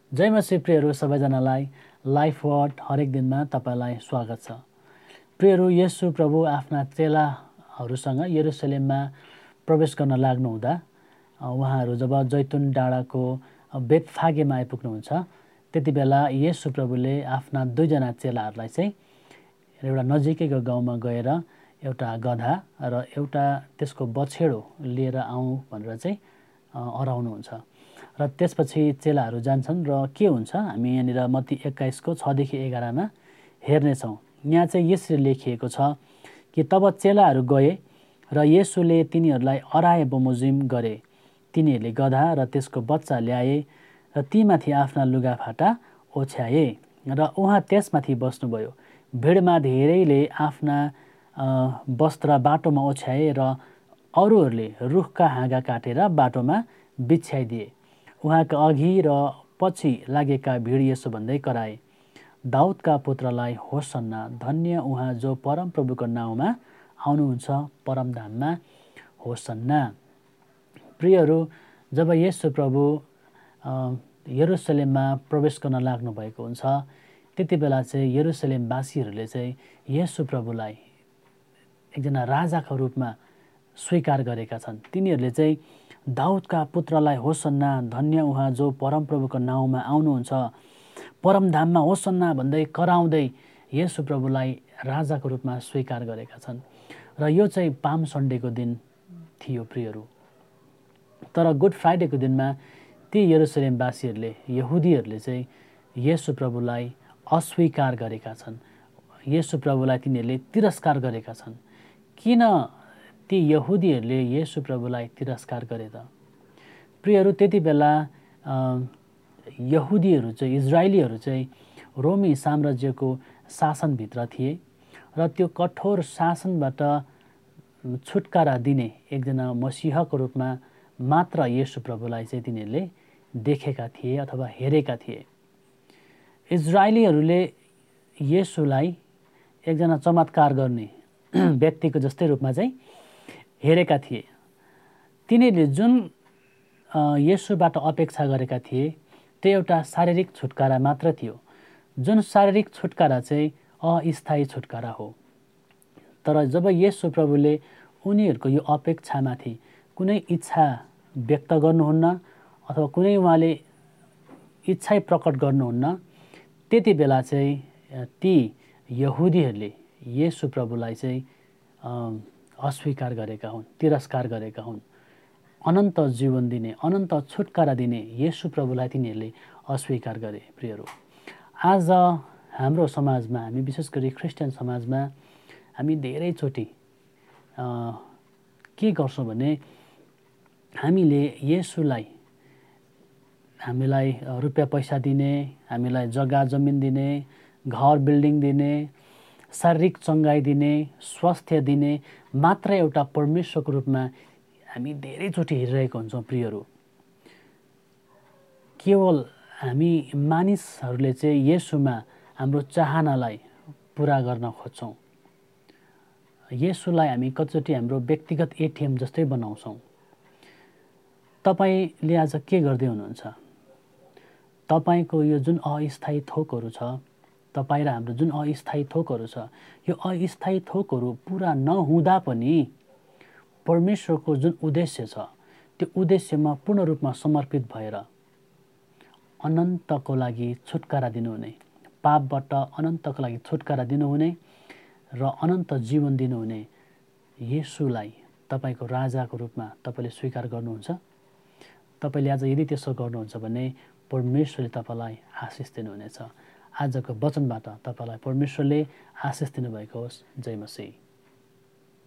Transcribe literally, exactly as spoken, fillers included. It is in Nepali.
जय मसीह प्रियहरू सबैजनालाई लाइफ वर्ड हरेक दिनमा तपाईलाई स्वागत छ। प्रियहरू, येशू प्रभु आफ्ना चेलाहरूसँग यरुशलेममा प्रवेश गर्न लाग्नुहुँदा उहाँहरू जब जैतुन डाँडाको बेतफागेमा आइपुग्नुहुन्छ त्यति बेला येशू प्रभुले आफ्ना दुईजना चेलाहरूलाई चाहिँ एउटा नजिकैको गाउँमा गएर एउटा गधा र एउटा त्यसको बछेडो लिएर आउँ भनेर चाहिँ अराउनुहुन्छ र त्यसपछि चेलाहरू जान्छन् र के हुन्छ हामी यहाँनिर मत्ती एक्काइसको छदेखि एघारमा हेर्नेछौँ। यहाँ चाहिँ यसरी लेखिएको छ कि तब चेलाहरू गए र येशूले तिनीहरूलाई अराए बमोजिम गरे। तिनीहरूले गधा र त्यसको बच्चा ल्याए र तीमाथि आफ्ना लुगाफाटा ओछ्याए र उहाँ त्यसमाथि बस्नुभयो। भिडमा धेरैले आफ्ना वस्त्र बाटोमा ओछ्याए र अरूहरूले रुखका हाँगा काटेर बाटोमा बिछ्याइदिए। उहाँका अघि र पछि लागेका भिड यसो भन्दै कराए, दाउदका पुत्रलाई होसन्ना, धन्य उहाँ जो परमप्रभुको नाउँमा आउनुहुन्छ, परमधाममा होसन्ना। प्रियहरू, जब येशू प्रभु यरुशलेममा प्रवेश गर्न लाग्नु भएको हुन्छ त्यति बेला चाहिँ यरुशलेमवासीहरूले चाहिँ येशू प्रभुलाई एकजना राजाको रूपमा स्वीकार गरेका छन्। तिनीहरूले चाहिँ दाउदका पुत्रलाई होसन्ना, धन्य उहाँ जो परमप्रभुको नाउँमा आउनुहुन्छ, परमधाममा होसन्ना भन्दै कराउँदै येशू प्रभुलाई राजाको रूपमा स्वीकार गरेका छन्। र यो चाहिँ पाम सन्डेको दिन थियो प्रियहरू। तर गुड फ्राइडेको दिनमा ती यरुशलेमवासीहरूले यहुदीहरूले चाहिँ येशू प्रभुलाई अस्वीकार गरेका छन्। येशू प्रभुलाई तिनीहरूले तिरस्कार गरेका छन्। किन ती यहुदीहरूले येशू प्रभुलाई तिरस्कार गरे त? प्रियहरू, त्यति बेला यहुदीहरू चाहिँ इजरायलीहरू चाहिँ रोमी साम्राज्यको शासनभित्र थिए र त्यो कठोर शासनबाट छुटकारा दिने एकजना मसीहको रूपमा मात्र येशू प्रभुलाई चाहिँ तिनीहरूले देखेका थिए अथवा हेरेका थिए। इजरायलीहरूले येशूलाई एकजना चमत्कार गर्ने व्यक्तिको जस्तै रूपमा चाहिँ हेरेका थिए। तिनीहरूले जुन येशूबाट अपेक्षा गरेका थिए त्यो एउटा शारीरिक छुटकारा मात्र थियो, जुन शारीरिक छुटकारा चाहिँ अस्थायी छुटकारा हो। तर जब येशू प्रभुले उनीहरूको यो अपेक्षामाथि कुनै इच्छा व्यक्त गर्नुहुन्न अथवा कुनै उहाँले इच्छा प्रकट गर्नुहुन्न, त्यति बेला चाहिँ ती यहुदीहरूले येशू प्रभुलाई चाहिँ अस्वीकार गरेका हुन्, तिरस्कार गरेका हुन्। अनन्त जीवन दिने, अनन्त छुटकारा दिने येशू प्रभुलाई तिनीहरूले अस्वीकार गरे। प्रियहरू, आज हाम्रो समाजमा, हामी विशेष गरी क्रिस्चियन समाजमा हामी धेरैचोटि के गर्छौँ भने हामीले येशूलाई हामीलाई रुपियाँ पैसा दिने, हामीलाई जग्गा जमिन दिने, घर बिल्डिङ दिने, शारीरिक चङ्गाइ दिने, स्वास्थ्य दिने मात्र एउटा परमेश्वरको रूपमा हामी धेरैचोटि हेरिरहेको हुन्छौँ। प्रियहरू, केवल हामी मानिसहरूले चाहिँ येशूमा हाम्रो चाहनालाई पुरा गर्न खोज्छौँ। येशूलाई हामी कतिचोटि हाम्रो व्यक्तिगत एटिएम जस्तै बनाउँछौँ। तपाईँले आज के गर्दै हुनुहुन्छ? तपाईँको यो जुन अस्थायी थोकहरू छ, तपाईँ र हाम्रो जुन अस्थायी थोकहरू छ, यो अस्थायी थोकहरू पुरा नहुँदा पनि परमेश्वरको जुन उद्देश्य छ त्यो उद्देश्यमा पूर्ण रूपमा समर्पित भएर अनन्तको लागि छुटकारा दिनुहुने, पापबाट अनन्तको लागि छुटकारा दिनुहुने र अनन्त जीवन दिनुहुने येशूलाई तपाईँको राजाको रूपमा तपाईँले स्वीकार गर्नुहुन्छ? तपाईँले आज यदि त्यसो गर्नुहुन्छ भने परमेश्वरले तपाईँलाई आशिष दिनुहुनेछ। आजको वचनबाट तपाईँलाई परमेश्वरले आशिष दिनुभएको होस्। जय मसीह।